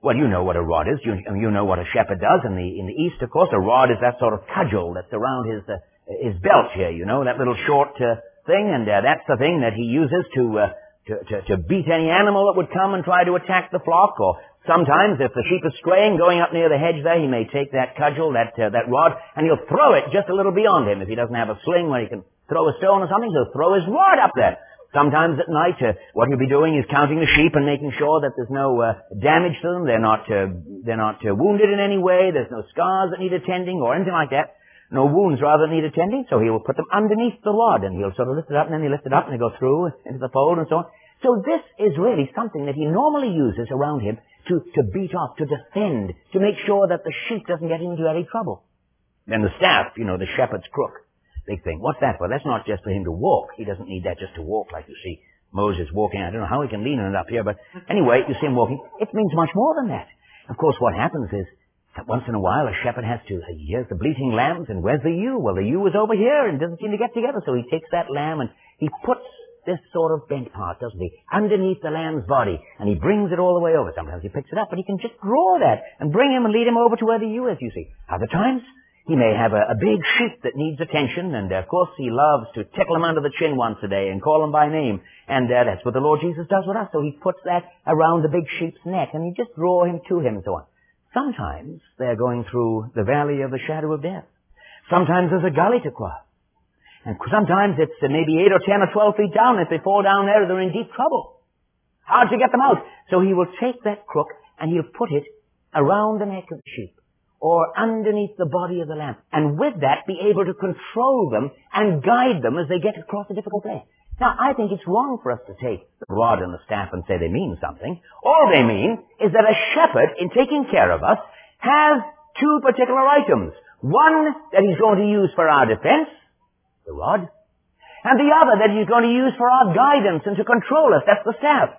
Speaker 1: Well, you know what a rod is. You, you know what a shepherd does. In the, in the East, of course, a rod is that sort of cudgel that's around his, uh, his belt here, you know, that little short uh, thing, and uh, that's the thing that he uses to, uh, to, to, to beat any animal that would come and try to attack the flock, or sometimes if the sheep is straying, going up near the hedge there, he may take that cudgel, that, uh, that rod, and he'll throw it just a little beyond him. If he doesn't have a sling where he can throw a stone or something, he'll throw his rod up there. Sometimes at night, uh, what he'll be doing is counting the sheep and making sure that there's no uh, damage to them. They're not uh, they're not uh, wounded in any way. There's no scars that need attending or anything like that. No wounds, rather, that need attending. So he will put them underneath the rod, and he'll sort of lift it up, and then he'll lift it up, and he'll go through into the fold and so on. So this is really something that he normally uses around him to, to beat off, to defend, to make sure that the sheep doesn't get into any trouble. Then the staff, you know, the shepherd's crook. Big thing. What's that for? That's not just for him to walk. He doesn't need that just to walk like you see Moses walking. I don't know how he can lean on it up here, but anyway, you see him walking. It means much more than that. Of course, what happens is that once in a while a shepherd has to, he hears the bleating lambs, and where's the ewe? Well, the ewe is over here and doesn't seem to get together, so he takes that lamb and he puts this sort of bent part, doesn't he, underneath the lamb's body, and he brings it all the way over. Sometimes he picks it up, but he can just draw that and bring him and lead him over to where the ewe is, you see. Other times, he may have a, a big sheep that needs attention, and uh, of course he loves to tickle him under the chin once a day and call him by name. And uh, that's what the Lord Jesus does with us. So he puts that around the big sheep's neck, and he just draw him to him and so on. Sometimes they're going through the valley of the shadow of death. Sometimes there's a gully to cross. And sometimes it's uh, maybe eight or ten or twelve feet down. If they fall down there, they're in deep trouble. Hard to get them out. So he will take that crook and he'll put it around the neck of the sheep, or underneath the body of the lamb, and with that be able to control them and guide them as they get across a difficult place. Now, I think it's wrong for us to take the rod and the staff and say they mean something. All they mean is that a shepherd, in taking care of us, has two particular items. One that he's going to use for our defense, the rod, and the other that he's going to use for our guidance and to control us, that's the staff.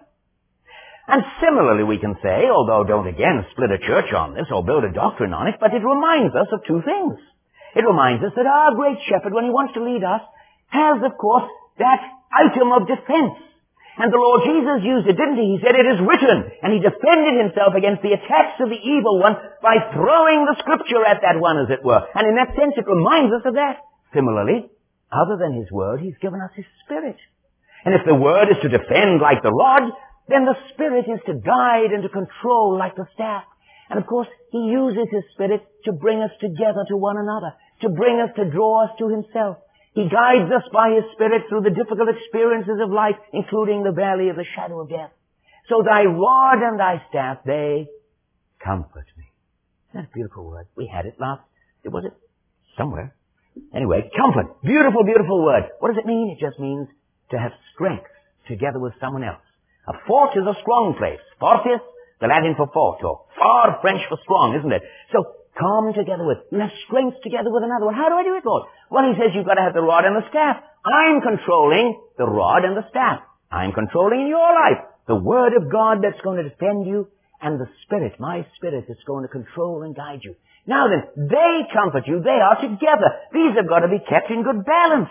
Speaker 1: And similarly we can say, although don't again split a church on this or build a doctrine on it, but it reminds us of two things. It reminds us that our great shepherd, when he wants to lead us, has, of course, that item of defense. And the Lord Jesus used it, didn't he? He said, it is written. And he defended himself against the attacks of the evil one by throwing the scripture at that one, as it were. And in that sense, it reminds us of that. Similarly, other than his word, he's given us his spirit. And if the word is to defend like the rod, then the Spirit is to guide and to control like the staff. And of course, he uses his Spirit to bring us together to one another, to bring us, to draw us to himself. He guides us by his Spirit through the difficult experiences of life, including the valley of the shadow of death. So thy rod and thy staff, they comfort me. Isn't that a beautiful word? We had it last, was it? Somewhere. Anyway, comfort. Beautiful, beautiful word. What does it mean? It just means to have strength together with someone else. A fort is a strong place. Fortis, the Latin for fort, or far French for strong, isn't it? So, come together with, you have strength together with another one. How do I do it, Lord? Well, he says you've got to have the rod and the staff. I'm controlling the rod and the staff. I'm controlling in your life the Word of God that's going to defend you, and the Spirit, my Spirit, that's going to control and guide you. Now then, they comfort you. They are together. These have got to be kept in good balance.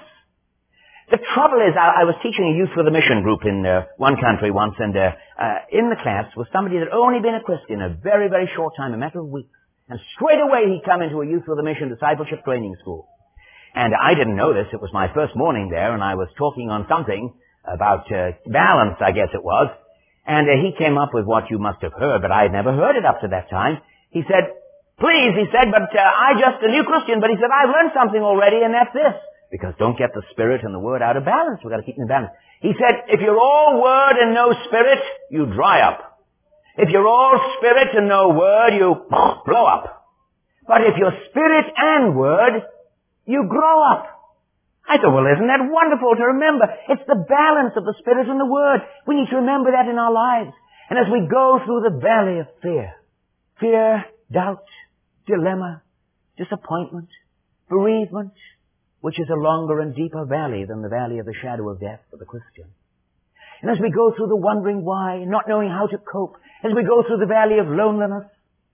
Speaker 1: The trouble is, I, I was teaching a Youth with a Mission group in uh, one country once, and uh, uh, in the class was somebody that had only been a Christian a very, very short time, a matter of weeks. And straight away he'd come into a Youth with a Mission discipleship training school. And I didn't know this. It was my first morning there, and I was talking on something about uh, balance, I guess it was. And uh, he came up with what you must have heard, but I had never heard it up to that time. He said, please, he said, but uh, I just a new Christian, but he said, I've learned something already, and that's this. Because don't get the Spirit and the Word out of balance. We've got to keep them in balance. He said, if you're all Word and no Spirit, you dry up. If you're all Spirit and no Word, you blow up. But if you're Spirit and Word, you grow up. I thought, well, isn't that wonderful to remember? It's the balance of the Spirit and the Word. We need to remember that in our lives. And as we go through the valley of fear, fear, doubt, dilemma, disappointment, bereavement, which is a longer and deeper valley than the valley of the shadow of death for the Christian. And as we go through the wondering why, not knowing how to cope, as we go through the valley of loneliness,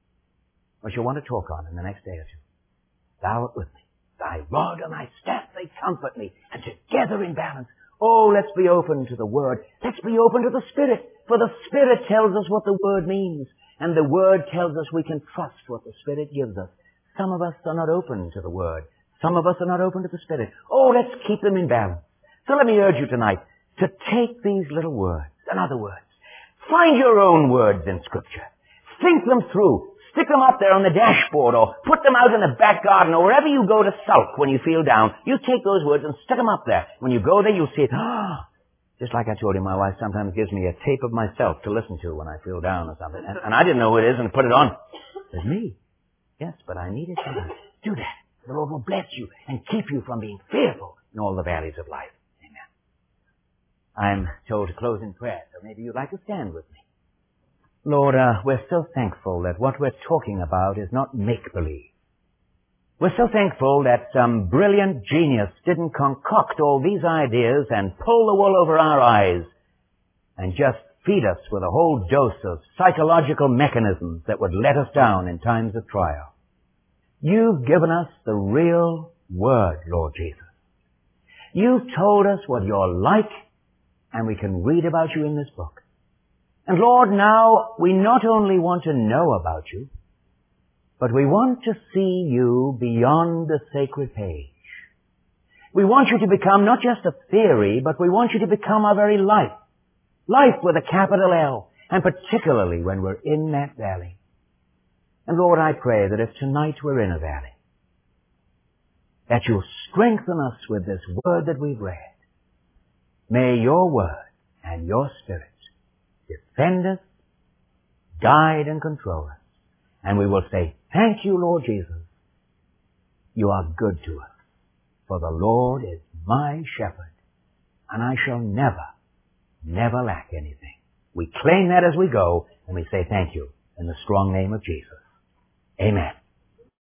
Speaker 1: which I want to talk on in the next day or two, thou art with me. Thy rod and thy staff, they comfort me, and together in balance. Oh, let's be open to the Word. Let's be open to the Spirit, for the Spirit tells us what the Word means. And the Word tells us we can trust what the Spirit gives us. Some of us are not open to the Word. Some of us are not open to the Spirit. Oh, let's keep them in balance. So let me urge you tonight to take these little words and other words. Find your own words in Scripture. Think them through. Stick them up there on the dashboard or put them out in the back garden or wherever you go to sulk when you feel down. You take those words and stick them up there. When you go there, you'll see it. Ah, just like I told you, my wife sometimes gives me a tape of myself to listen to when I feel down or something. And, and I didn't know who it is and put it on. It's me. Yes, but I need it to do that. The Lord will bless you and keep you from being fearful in all the valleys of life. Amen. I'm told to close in prayer, so maybe you'd like to stand with me. Lord, uh, we're so thankful that what we're talking about is not make-believe. We're so thankful that some brilliant genius didn't concoct all these ideas and pull the wool over our eyes and just feed us with a whole dose of psychological mechanisms that would let us down in times of trial. You've given us the real Word, Lord Jesus. You've told us what you're like, and we can read about you in this book. And Lord, now we not only want to know about you, but we want to see you beyond the sacred page. We want you to become not just a theory, but we want you to become our very life. Life with a capital L, and particularly when we're in that valley. And Lord, I pray that if tonight we're in a valley, that you'll strengthen us with this word that we've read. May your word and your Spirit defend us, guide and control us. And we will say, thank you, Lord Jesus. You are good to us. For the Lord is my shepherd, and I shall never, never lack anything. We claim that as we go, and we say thank you in the strong name of Jesus. Amen.